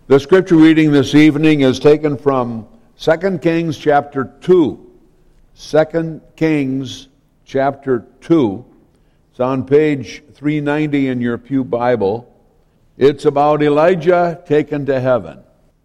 The scripture reading this evening is taken from 2 Kings chapter 2. 2 Kings chapter 2. It's on page 390 in your pew Bible. It's about Elijah taken to heaven.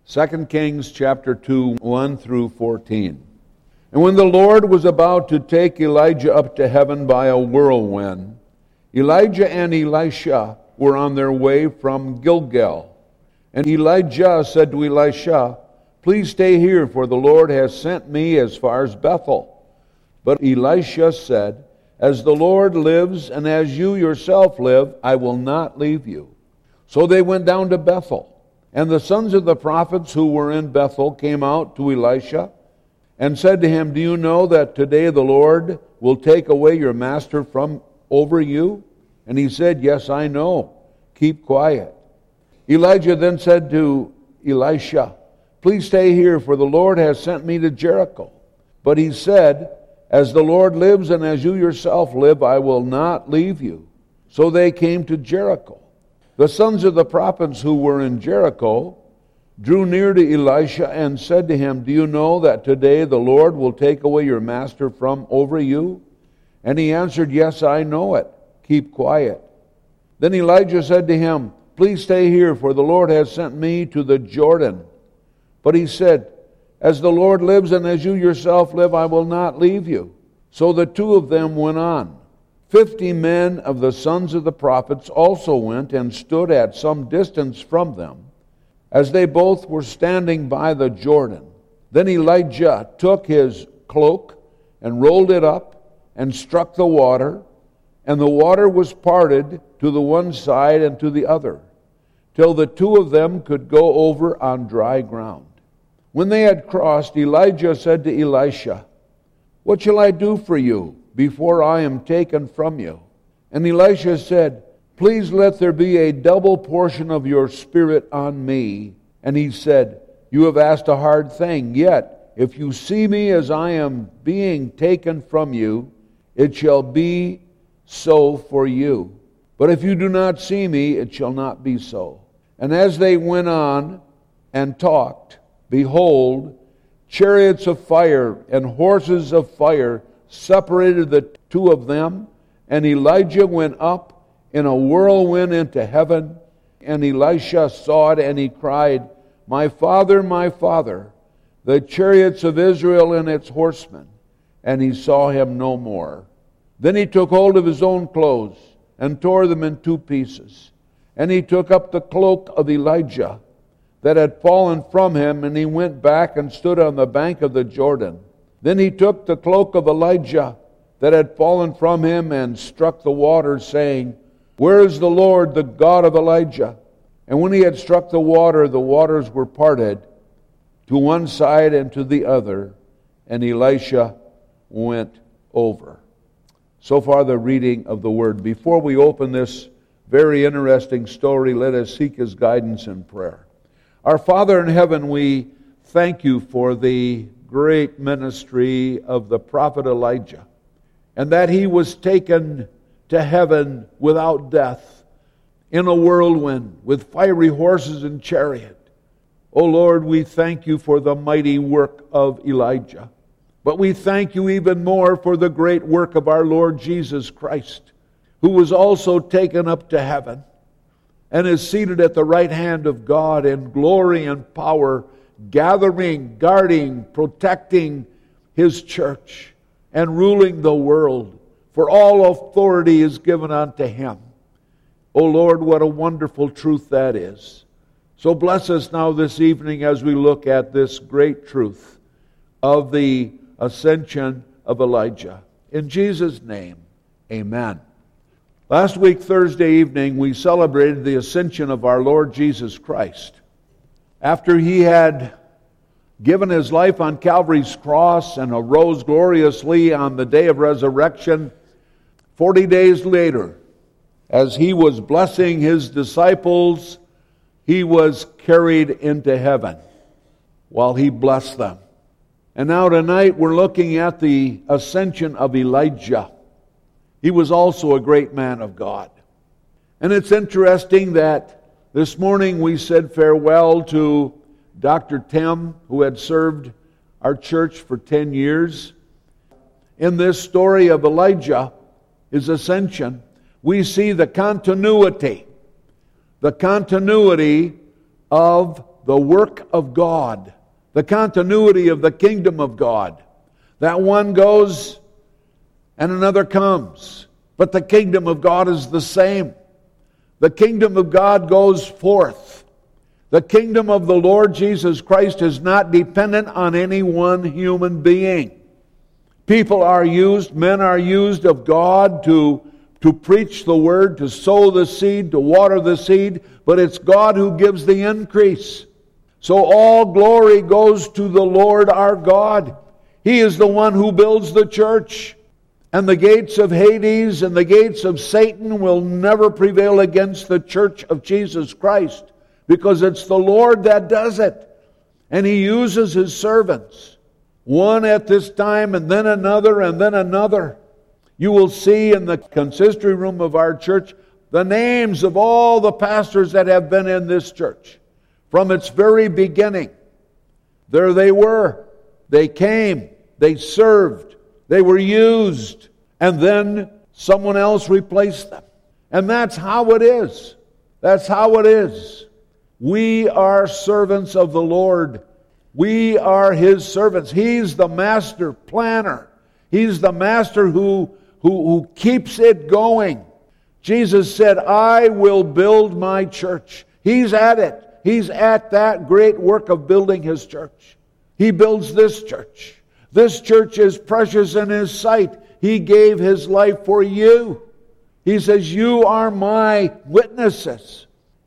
2 Kings chapter 2, 1 through 14. And when the Lord was about to take Elijah up to heaven by a whirlwind, Elijah and Elisha were on their way from Gilgal. And Elijah said to Elisha, "Please stay here, for the Lord has sent me as far as Bethel." But Elisha said, "As the Lord lives, and as you yourself live, I will not leave you." So they went down to Bethel. And the sons of the prophets who were in Bethel came out to Elisha and said to him, "Do you know that today the Lord will take away your master from over you?" And he said, "Yes, I know. Keep quiet." Elijah then said to Elisha, "Please stay here, for the Lord has sent me to Jericho." But he said, "As the Lord lives and as you yourself live, I will not leave you." So they came to Jericho. The sons of the prophets who were in Jericho drew near to Elisha and said to him, "Do you know that today the Lord will take away your master from over you?" And he answered, "Yes, I know it. Keep quiet." Then Elijah said to him, "Please stay here, for the Lord has sent me to the Jordan." But he said, "As the Lord lives and as you yourself live, I will not leave you." So the two of them went on. 50 men of the sons of the prophets also went and stood at some distance from them, as they both were standing by the Jordan. Then Elijah took his cloak and rolled it up and struck the water, and the water was parted to the one side and to the other, till the two of them could go over on dry ground. When they had crossed, Elijah said to Elisha, "What shall I do for you before I am taken from you?" And Elisha said, "Please let there be a double portion of your spirit on me." And he said, "You have asked a hard thing, yet if you see me as I am being taken from you, it shall be so for you. But if you do not see me, it shall not be so." And as they went on and talked, behold, chariots of fire and horses of fire separated the two of them, and Elijah went up in a whirlwind into heaven, and Elisha saw it, and he cried, my father, the chariots of Israel and its horsemen." And he saw him no more. Then he took hold of his own clothes and tore them in two pieces. And he took up the cloak of Elijah that had fallen from him, and he went back and stood on the bank of the Jordan. Then he took the cloak of Elijah that had fallen from him and struck the water, saying, "Where is the Lord, the God of Elijah?" And when he had struck the waters were parted to one side and to the other, and Elisha went over. So far the reading of the Word. Before we open this very interesting story, let us seek His guidance in prayer. Our Father in heaven, we thank you for the great ministry of the prophet Elijah, and that he was taken to heaven without death, in a whirlwind, with fiery horses and chariot. O Lord, we thank you for the mighty work of Elijah. But we thank you even more for the great work of our Lord Jesus Christ, who was also taken up to heaven and is seated at the right hand of God in glory and power, gathering, guarding, protecting His church and ruling the world. For all authority is given unto Him. O Lord, what a wonderful truth that is. So bless us now this evening as we look at this great truth of the ascension of Elijah. In Jesus' name, amen. Last week, Thursday evening, we celebrated the ascension of our Lord Jesus Christ. After He had given His life on Calvary's cross and arose gloriously on the day of resurrection, 40 days later, as He was blessing His disciples, He was carried into heaven while He blessed them. And now tonight we're looking at the ascension of Elijah. He was also a great man of God. And it's interesting that This morning we said farewell to Dr. Tim, who had served our church for 10 years. In this story of Elijah, his ascension, we see the continuity of the work of God, the continuity of the kingdom of God. That one goes and another comes, but the kingdom of God is the same. The kingdom of God goes forth. The kingdom of the Lord Jesus Christ is not dependent on any one human being. People are used, men are used of God to preach the word, to sow the seed, to water the seed, but it's God who gives the increase. So all glory goes to the Lord our God. He is the one who builds the church. And the gates of Hades and the gates of Satan will never prevail against the church of Jesus Christ, because it's the Lord that does it. And He uses His servants, one at this time and then another and then another. You will see in the consistory room of our church the names of all the pastors that have been in this church from its very beginning. There they were. They came. They served. They were used. And then someone else replaced them. And that's how it is. That's how it is. We are servants of the Lord. We are His servants. He's the master planner. He's the master who keeps it going. Jesus said, I will build my church. He's at it. He's at that great work of building His church. He builds this church. This church is precious in His sight. He gave His life for you. He says, you are my witnesses.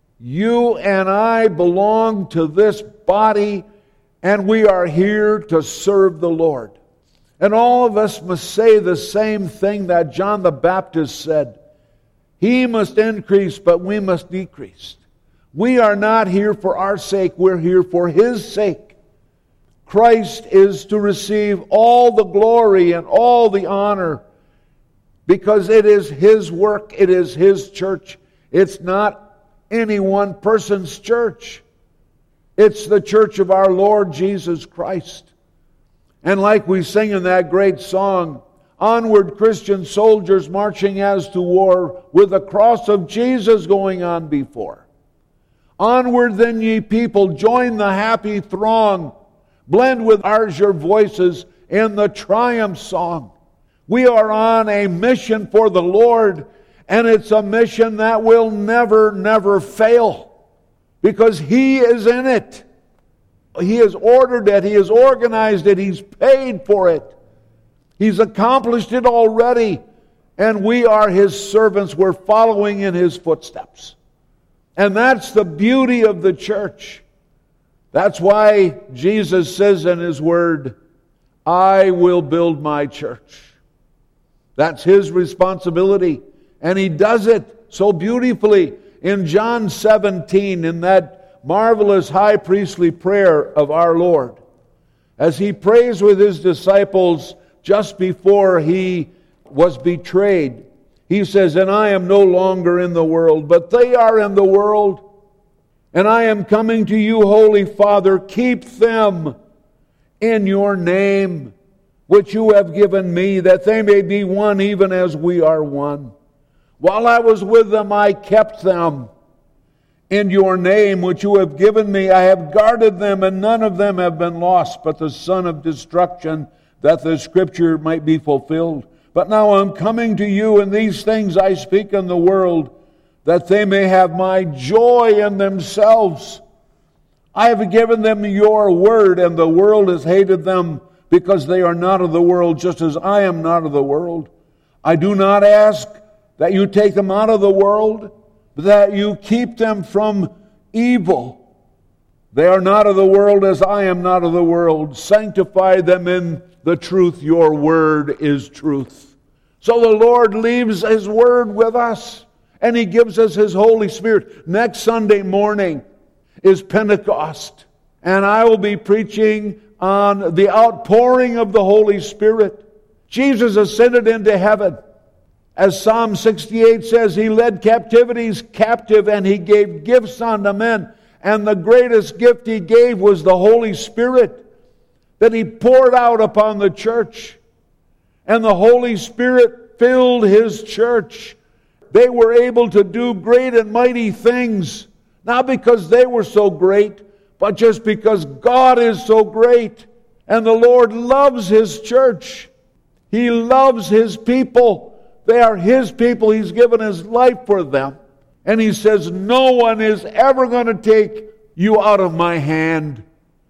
You and I belong to this body, and we are here to serve the Lord. And all of us must say the same thing that John the Baptist said. He must increase, but we must decrease. We are not here for our sake. We're here for His sake. Christ is to receive all the glory and all the honor because it is His work. It is His church. It's not any one person's church. It's the church of our Lord Jesus Christ. And like we sing in that great song, onward Christian soldiers marching as to war, with the cross of Jesus going on before. Onward then, ye people, join the happy throng, blend with ours your voices in the triumph song. We are on a mission for the Lord, and it's a mission that will never, never fail, because He is in it. He has ordered it. He has organized it. He's paid for it. He's accomplished it already, and we are His servants. We're following in His footsteps. And that's the beauty of the church. That's why Jesus says in His Word, I will build my church. That's His responsibility. And He does it so beautifully. In John 17, in that marvelous high priestly prayer of our Lord, as He prays with His disciples just before He was betrayed, He says, and I am no longer in the world, but they are in the world. And I am coming to you, Holy Father, keep them in your name, which you have given me, that they may be one even as we are one. While I was with them, I kept them in your name, which you have given me. I have guarded them, and none of them have been lost, but the son of destruction, that the scripture might be fulfilled. But now I'm coming to you, and these things I speak in the world, that they may have my joy in themselves. I have given them your word, and the world has hated them, because they are not of the world, just as I am not of the world. I do not ask that you take them out of the world, but that you keep them from evil. They are not of the world, as I am not of the world. Sanctify them in the truth. Your word is truth. So the Lord leaves His word with us, and He gives us His Holy Spirit. Next Sunday morning is Pentecost, and I will be preaching on the outpouring of the Holy Spirit. Jesus ascended into heaven, As Psalm 68 says, He led captivities captive, and He gave gifts unto men. And the greatest gift He gave was the Holy Spirit that He poured out upon the church. And the Holy Spirit filled His church. They were able to do great and mighty things, not because they were so great, but just because God is so great. And the Lord loves His church. He loves His people. They are His people. He's given His life for them. And He says, no one is ever going to take you out of my hand.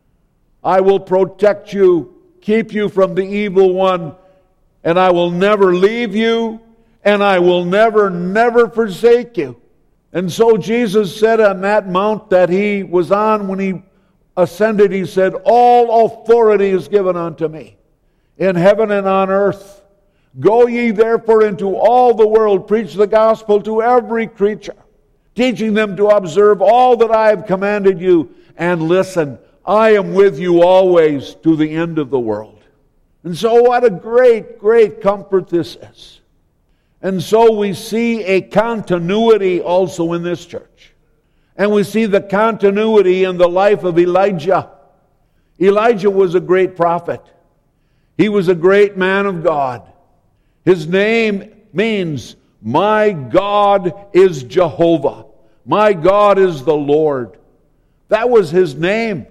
I will protect you, keep you from the evil one, and I will never leave you, and I will never forsake you. And so Jesus said on that mount that He was on when He ascended, He said, all authority is given unto me in heaven and on earth. Go ye therefore into all the world, preach the gospel to every creature, teaching them to observe all that I have commanded you. And listen, I am with you always to the end of the world. And so what a great, great comfort this is. And so we see a continuity also in this church. And we see the continuity in the life of Elijah. Elijah was a great prophet. He was a great man of God. His name means, my God is Jehovah. My God is the Lord. That was his name.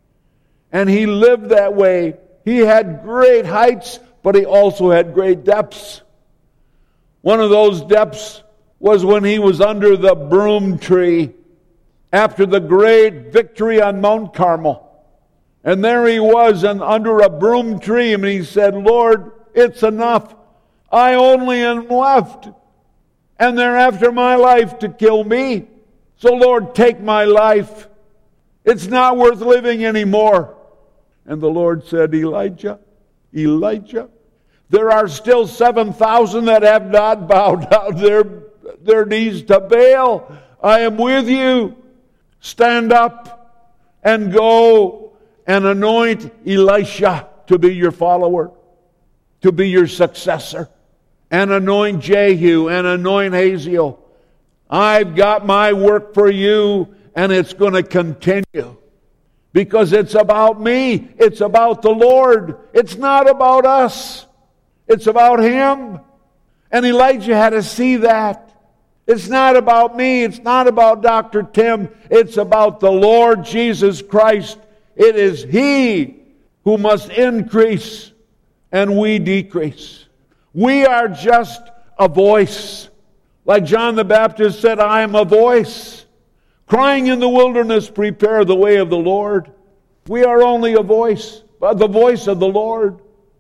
And he lived that way. He had great heights, but he also had great depths. One of those depths was when he was under the broom tree after the great victory on Mount Carmel. And there he was under a broom tree, and he said, Lord, it's enough. I only am left, and they're after my life to kill me. So Lord, take my life. It's not worth living anymore. And the Lord said, Elijah, there are still 7,000 that have not bowed down their knees to Baal. I am with you. Stand up and go and anoint Elisha to be your follower, to be your successor. And anoint Jehu and anoint Hazael. I've got my work for you, and it's going to continue. Because it's about me. It's about the Lord. It's not about us. It's about Him. And Elijah had to see that. It's not about me. It's not about Dr. Tim. It's about the Lord Jesus Christ. It is He who must increase, and we decrease. We are just a voice. Like John the Baptist said, I am a voice, crying in the wilderness, prepare the way of the Lord. We are only a voice, but the voice of the Lord.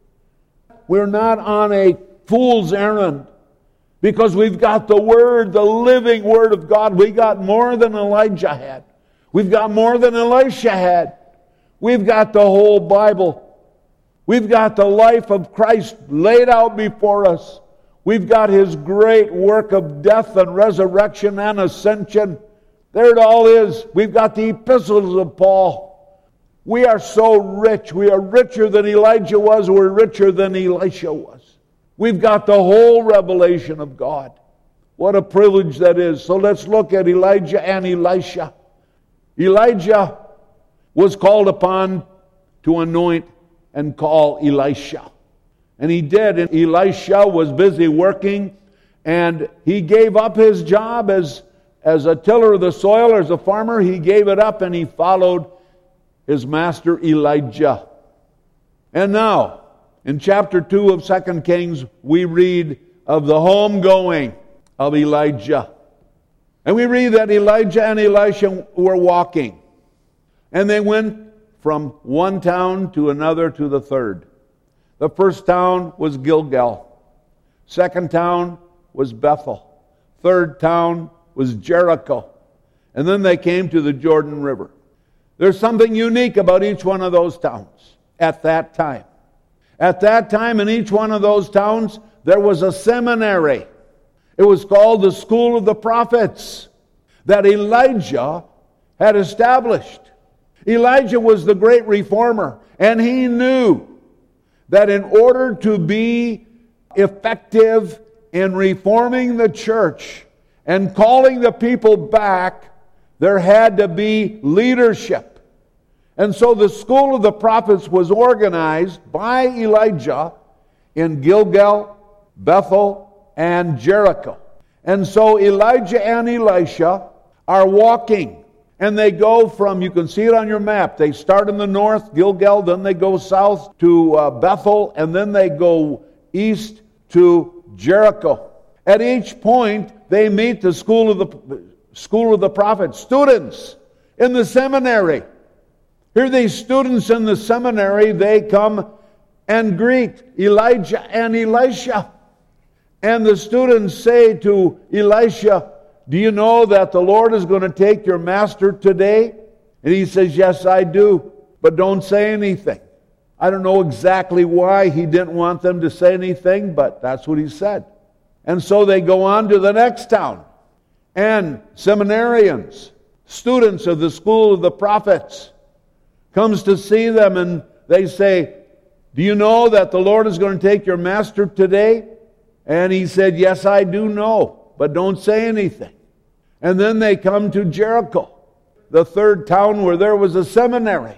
We're not on a fool's errand, because we've got the Word, the living Word of God. We got more than Elijah had. We've got more than Elisha had. We've got the whole Bible. We've got the life of Christ laid out before us. We've got His great work of death and resurrection and ascension. There it all is. We've got the epistles of Paul. We are so rich. We are richer than Elijah was. We're richer than Elisha was. We've got the whole revelation of God. What a privilege that is. So let's look at Elijah and Elisha. Elijah was called upon to anoint and call Elisha. And he did. And Elisha was busy working, and he gave up his job as a tiller of the soil, as a farmer. He gave it up, and he followed his master Elijah. And now, in chapter 2 of 2 Kings, we read of the homegoing of Elijah. And we read that Elijah and Elisha were walking. And they went from one town to another to the third. The first town was Gilgal. Second town was Bethel. Third town was Jericho. And then they came to the Jordan River. There's something unique about each one of those towns at that time. At that time, in each one of those towns, there was a seminary. It was called the School of the Prophets that Elijah had established. Elijah was the great reformer, and he knew that in order to be effective in reforming the church and calling the people back, there had to be leadership. And so the school of the prophets was organized by Elijah in Gilgal, Bethel, and Jericho. And so Elijah and Elisha are walking. And they go from, you can see it on your map, they start in the north, Gilgal, then they go south to Bethel, and then they go east to Jericho. At each point, they meet the school of the prophets, students in the seminary. Here these students in the seminary, they come and greet Elijah and Elisha. And the students say to Elisha, "Do you know that the Lord is going to take your master today?" And he says, "Yes, I do, but don't say anything." I don't know exactly why he didn't want them to say anything, but that's what he said. And so they go on to the next town. And seminarians, students of the school of the prophets, comes to see them, and they say, "Do you know that the Lord is going to take your master today?" And he said, "Yes, I do know, but don't say anything." And then they come to Jericho, the third town where there was a seminary.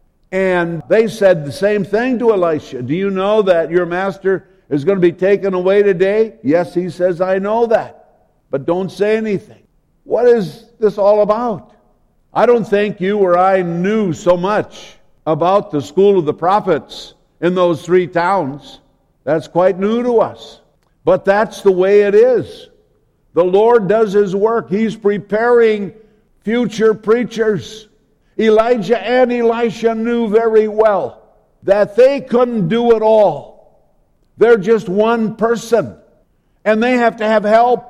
And they said the same thing to Elisha. "Do you know that your master is going to be taken away today?" "Yes," he says, "I know that, but don't say anything." What is this all about? I don't think you or I knew so much about the school of the prophets in those three towns. That's quite new to us. But that's the way it is. The Lord does His work. He's preparing future preachers. Elijah and Elisha knew very well that they couldn't do it all. They're just one person, and they have to have help.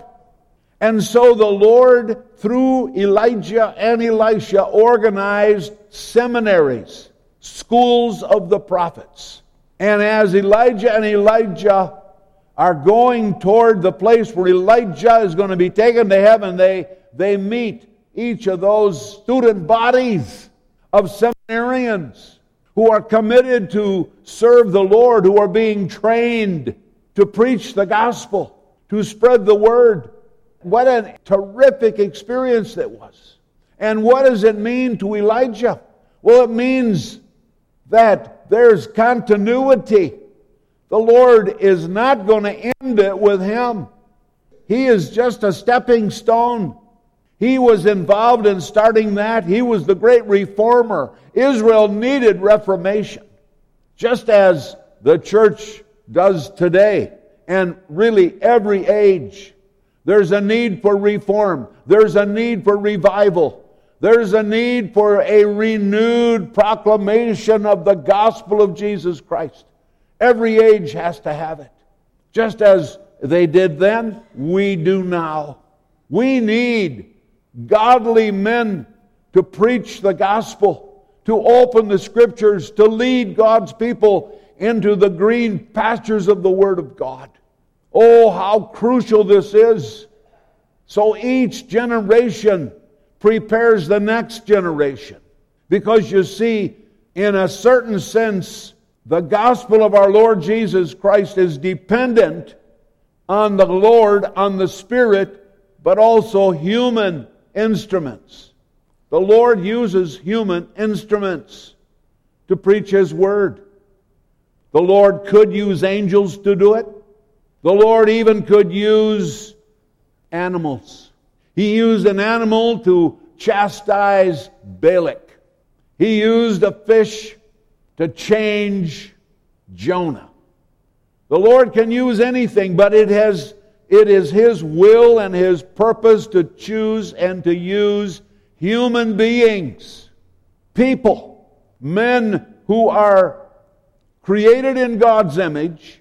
And so the Lord, through Elijah and Elisha, organized seminaries, schools of the prophets. And as Elijah and Elisha are going toward the place where Elijah is going to be taken to heaven, they meet each of those student bodies of seminarians who are committed to serve the Lord, who are being trained to preach the gospel, to spread the word. What a terrific experience that was. And what does it mean to Elijah? Well, it means that there's continuity. The Lord is not going to end it with him. He is just a stepping stone. He was involved in starting that. He was the great reformer. Israel needed reformation, just as the church does today, and really every age. There's a need for reform. There's a need for revival. There's a need for a renewed proclamation of the gospel of Jesus Christ. Every age has to have it. Just as they did then, we do now. We need godly men to preach the gospel, to open the Scriptures, to lead God's people into the green pastures of the Word of God. Oh, how crucial this is. So each generation prepares the next generation. Because you see, in a certain sense, the gospel of our Lord Jesus Christ is dependent on the Lord, on the Spirit, but also human instruments. The Lord uses human instruments to preach His Word. The Lord could use angels to do it. The Lord even could use animals. He used an animal to chastise Balak. He used a fish to change Jonah. The Lord can use anything, but it is His will and His purpose to choose and to use human beings, people, men who are created in God's image,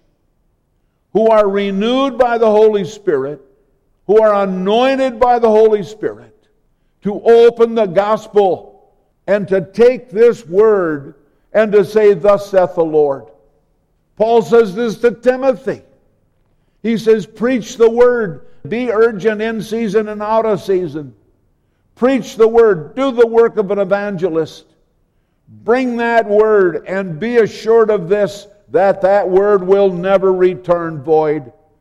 who are renewed by the Holy Spirit, who are anointed by the Holy Spirit, to open the gospel and to take this word and to say, "Thus saith the Lord." Paul says this to Timothy. He says, "Preach the word. Be urgent in season and out of season. Preach the word. Do the work of an evangelist. Bring that word and be assured of this, that word will never return void.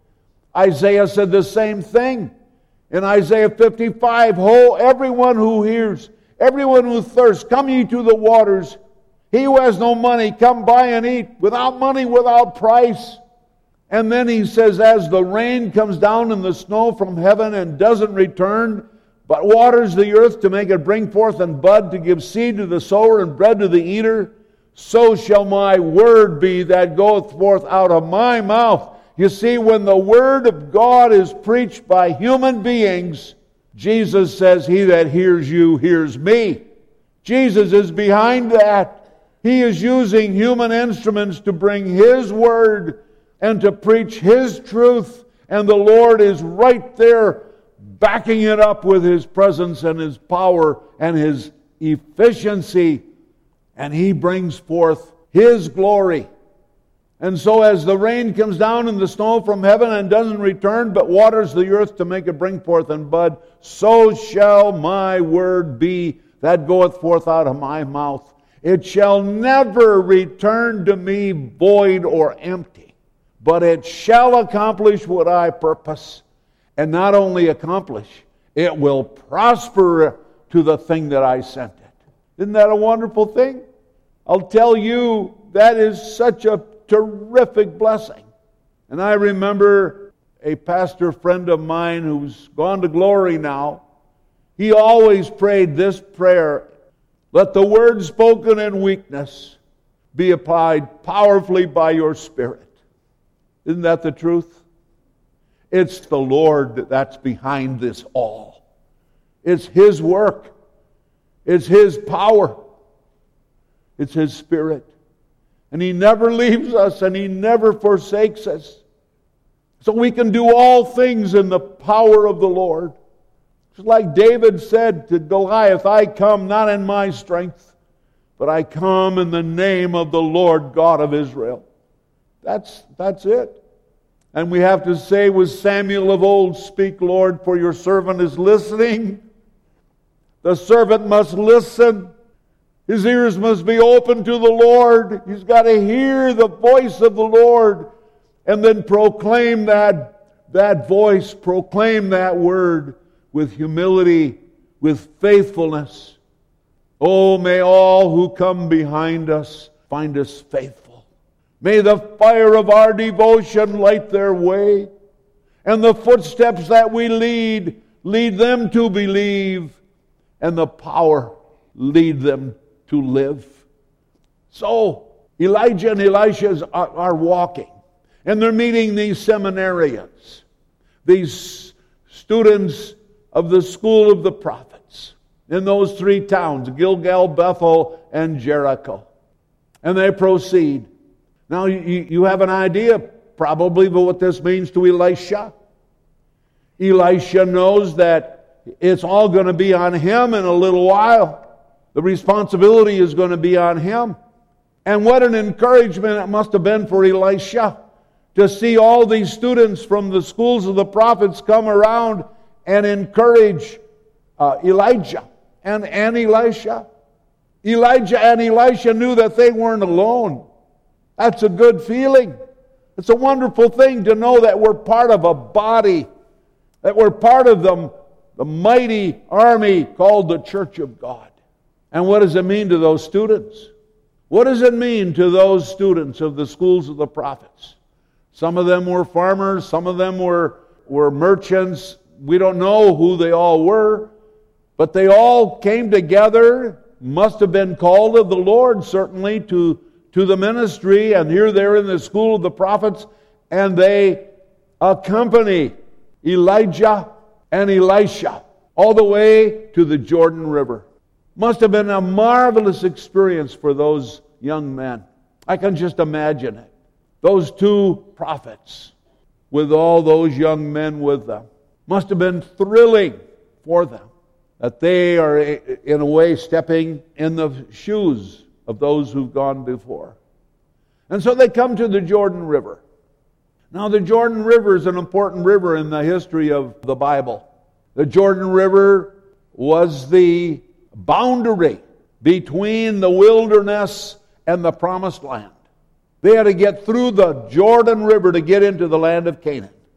Isaiah said the same thing. In Isaiah 55, Ho, everyone who hears, everyone who thirsts, come ye to the waters. He who has no money, come buy and eat. Without money, without price. And then he says, as the rain comes down and the snow from heaven and doesn't return, but waters the earth to make it bring forth and bud, to give seed to the sower and bread to the eater, so shall my word be that goeth forth out of my mouth. You see, when the word of God is preached by human beings, Jesus says, he that hears you hears me. Jesus is behind that. He is using human instruments to bring His word and to preach His truth. And the Lord is right there backing it up with His presence and His power and His efficiency. And He brings forth His glory. And so as the rain comes down and the snow from heaven and doesn't return, but waters the earth to make it bring forth and bud, so shall my word be that goeth forth out of my mouth. It shall never return to me void or empty, but it shall accomplish what I purpose. And not only accomplish, it will prosper to the thing that I sent it. Isn't that a wonderful thing? I'll tell you, that is such a terrific blessing. And I remember a pastor friend of mine who's gone to glory now. He always prayed this prayer: let the word spoken in weakness be applied powerfully by your Spirit. Isn't that the truth? It's the Lord that's behind this all. It's His work. It's His power. It's His Spirit. And He never leaves us and He never forsakes us. So we can do all things in the power of the Lord. Just like David said to Goliath, I come not in my strength, but I come in the name of the Lord God of Israel. That's it. And we have to say with Samuel of old, speak, Lord, for your servant is listening. The servant must listen. His ears must be open to the Lord. He's got to hear the voice of the Lord and then proclaim that voice, proclaim that word with humility, with faithfulness. Oh, may all who come behind us find us faithful. May the fire of our devotion light their way, and the footsteps that we lead them to believe, and the power lead them to live. So Elijah and Elisha are walking, and they're meeting these seminarians, these students of the school of the prophets in those three towns, Gilgal, Bethel, and Jericho. And they proceed. Now you have an idea probably of what this means to Elisha. Elisha knows that it's all going to be on him in a little while. The responsibility is going to be on him. And what an encouragement it must have been for Elisha to see all these students from the schools of the prophets come around and encourage Elijah and Elisha. Elijah and Elisha knew that they weren't alone. That's a good feeling. It's a wonderful thing to know that we're part of a body, that we're part of the mighty army called the Church of God. And what does it mean to those students? What does it mean to those students of the schools of the prophets? Some of them were farmers, some of them were merchants. We don't know who they all were, but they all came together, must have been called of the Lord, certainly, to the ministry, and here they're in the school of the prophets, and they accompany Elijah and Elisha all the way to the Jordan River. Must have been a marvelous experience for those young men. I can just imagine it. Those two prophets with all those young men with them. Must have been thrilling for them that they are, in a way, stepping in the shoes of those who've gone before. And so they come to the Jordan River. Now, the Jordan River is an important river in the history of the Bible. The Jordan River was the boundary between the wilderness and the Promised Land. They had to get through the Jordan River to get into the land of Canaan.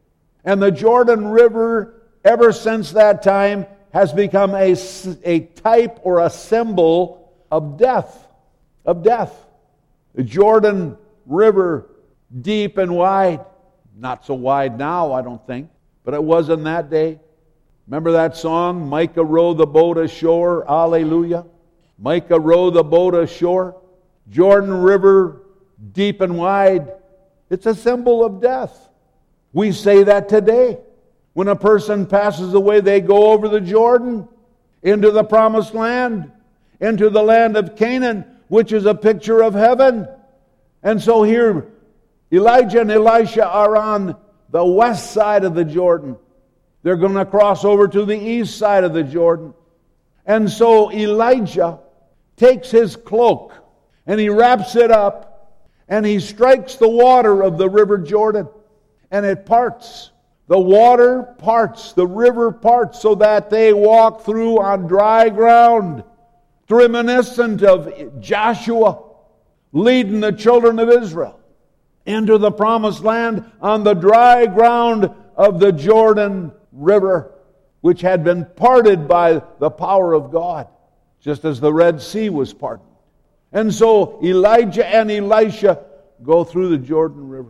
And the Jordan River, ever since that time, has become a type or a symbol of death. Of death. The Jordan River, deep and wide. Not so wide now, I don't think, but it was in that day. Remember that song, Micah rowed the boat ashore, hallelujah. Micah rowed the boat ashore. Jordan River, deep and wide. It's a symbol of death. We say that today. When a person passes away, they go over the Jordan into the promised land, into the land of Canaan, which is a picture of heaven. And so here, Elijah and Elisha are on the west side of the Jordan. They're going to cross over to the east side of the Jordan. And so Elijah takes his cloak and he wraps it up and he strikes the water of the river Jordan and it parts. The water parts, the river parts so that they walk through on dry ground. It's reminiscent of Joshua leading the children of Israel into the promised land on the dry ground of the Jordan River, which had been parted by the power of God, just as the Red Sea was parted. And so Elijah and Elisha go through the Jordan River,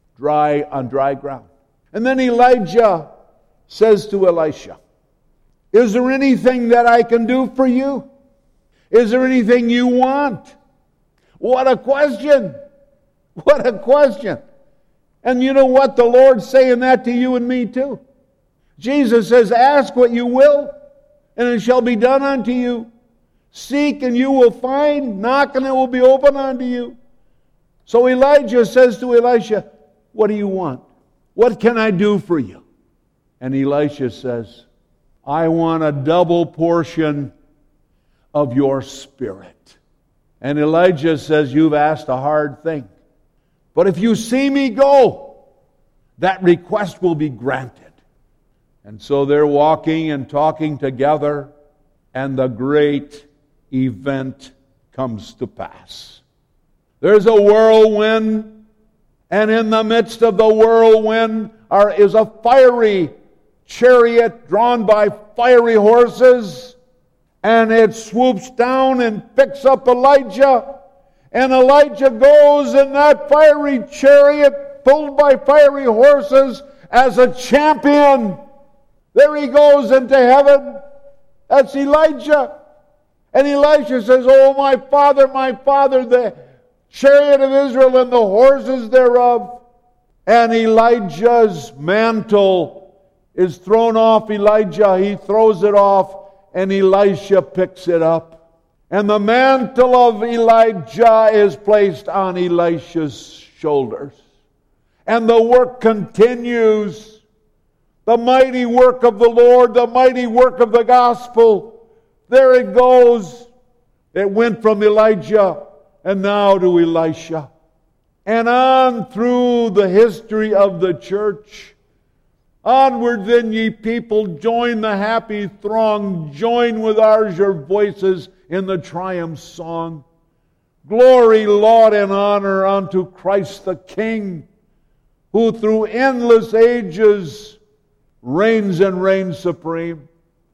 on dry ground. And then Elijah says to Elisha, "Is there anything that I can do for you? Is there anything you want?" What a question! What a question! And you know what? The Lord's saying that to you and me too. Jesus says, "Ask what you will, and it shall be done unto you. Seek and you will find. Knock and it will be opened unto you." So Elijah says to Elisha, "What do you want? What can I do for you?" And Elisha says, "I want a double portion of your spirit." And Elijah says, "You've asked a hard thing. But if you see me go, that request will be granted." And so they're walking and talking together, and the great event comes to pass. There's a whirlwind, and in the midst of the whirlwind is a fiery chariot drawn by fiery horses, and it swoops down and picks up Elijah, and Elijah goes in that fiery chariot pulled by fiery horses as a champion. There he goes into heaven. That's Elijah. And Elisha says, "Oh, my father, the chariot of Israel and the horses thereof." And Elijah's mantle is thrown off Elijah. He throws it off, and Elisha picks it up. And the mantle of Elijah is placed on Elisha's shoulders. And the work continues. The mighty work of the Lord, the mighty work of the gospel. There it goes. It went from Elijah and now to Elisha. And on through the history of the church. Onward then, ye people, join the happy throng. Join with ours your voices in the triumph song. Glory, laud, and honor unto Christ the King, who through endless ages reigns and reigns supreme.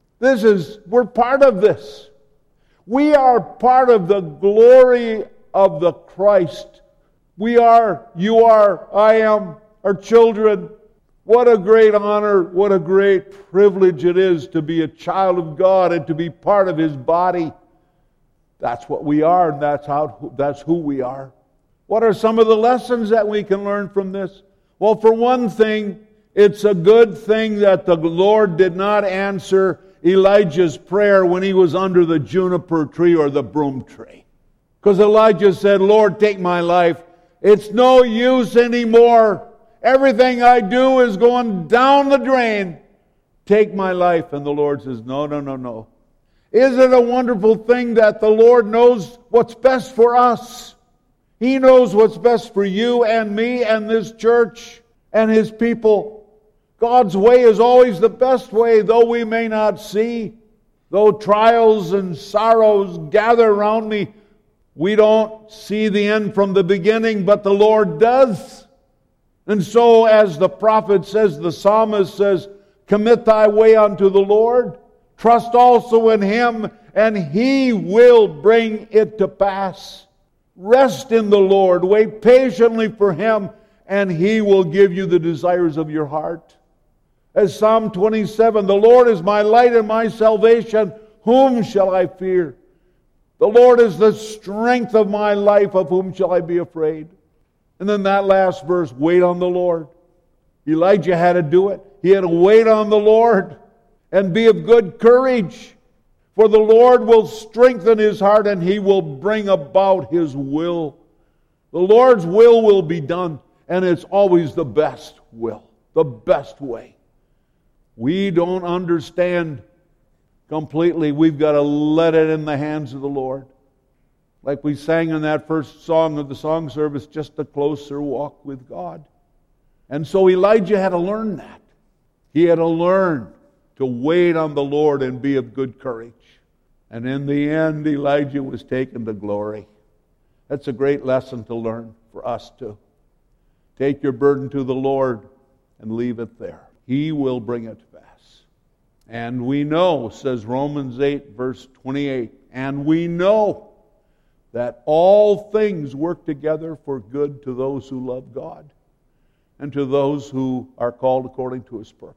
We're part of this. We are part of the glory of the Christ. We are, you are, I am, our children. What a great honor, what a great privilege it is to be a child of God and to be part of His body. That's what we are, and that's who we are. What are some of the lessons that we can learn from this? Well, for one thing, it's a good thing that the Lord did not answer Elijah's prayer when he was under the juniper tree or the broom tree. Because Elijah said, "Lord, take my life. It's no use anymore. Everything I do is going down the drain. Take my life." And the Lord says, "No, no, no, no." Is it a wonderful thing that the Lord knows what's best for us? He knows what's best for you and me and this church and His people. God's way is always the best way, though we may not see. Though trials and sorrows gather around me, we don't see the end from the beginning, but the Lord does. And so, as the prophet says, the psalmist says, commit thy way unto the Lord. Trust also in Him, and He will bring it to pass. Rest in the Lord. Wait patiently for Him, and He will give you the desires of your heart. As Psalm 27, the Lord is my light and my salvation. Whom shall I fear? The Lord is the strength of my life. Of whom shall I be afraid? And then that last verse, wait on the Lord. Elijah had to do it. He had to wait on the Lord and be of good courage. For the Lord will strengthen his heart, and He will bring about His will. The Lord's will be done, and it's always the best will, the best way. We don't understand completely. We've got to let it in the hands of the Lord. Like we sang in that first song of the song service, just a closer walk with God. And so Elijah had to learn that. He had to learn to wait on the Lord and be of good courage. And in the end, Elijah was taken to glory. That's a great lesson to learn for us too. Take your burden to the Lord and leave it there. He will bring it to pass. And we know, says Romans 8, verse 28, and we know that all things work together for good to those who love God and to those who are called according to His purpose.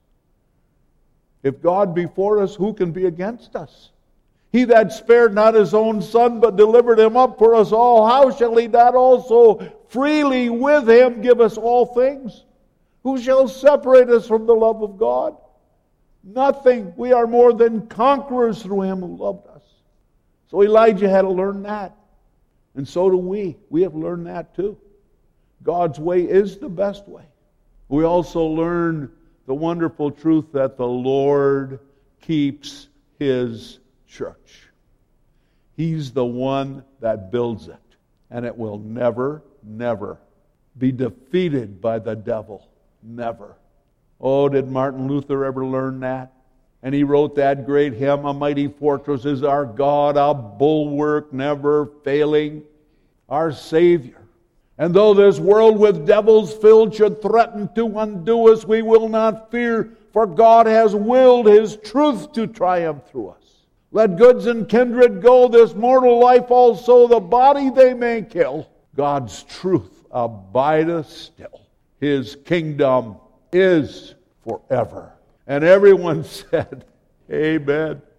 If God be for us, who can be against us? He that spared not His own Son, but delivered Him up for us all, how shall He not also freely with Him give us all things? Who shall separate us from the love of God? Nothing. We are more than conquerors through Him who loved us. So Elijah had to learn that. And so do we. We have learned that too. God's way is the best way. We also learn the wonderful truth that the Lord keeps His church. He's the one that builds it. And it will never, never be defeated by the devil. Never. Oh, did Martin Luther ever learn that? And he wrote that great hymn, A Mighty Fortress is Our God, a bulwark never failing, our Savior. And though this world with devils filled should threaten to undo us, we will not fear, for God has willed His truth to triumph through us. Let goods and kindred go, this mortal life also, the body they may kill. God's truth abideth still. His kingdom is forever. And everyone said, Amen.